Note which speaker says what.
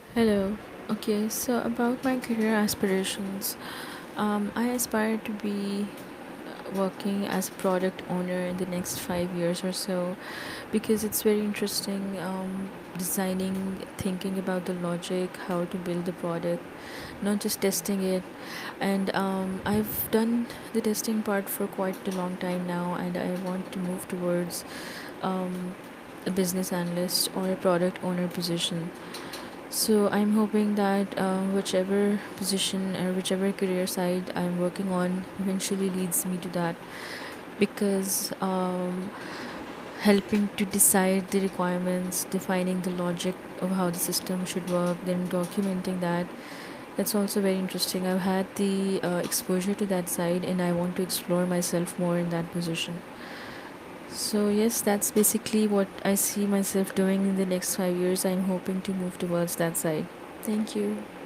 Speaker 1: Hello. Okay, so about my career aspirations, I aspire to be working as a product owner in the next 5 years or so because it's very interesting designing, thinking about the logic, how to build the product, not just testing it. And I've done the testing part for quite a long time now, and I want to move towards um, a business analyst or a product owner position. So I'm hoping that whichever position or whichever career side I'm working on eventually leads me to that, because helping to decide the requirements, defining the logic of how the system should work, then documenting that, that's also very interesting. I've had the exposure to that side, and I want to explore myself more in that position. So yes, that's basically what I see myself doing in the next 5 years. I'm hoping to move towards that side. Thank you.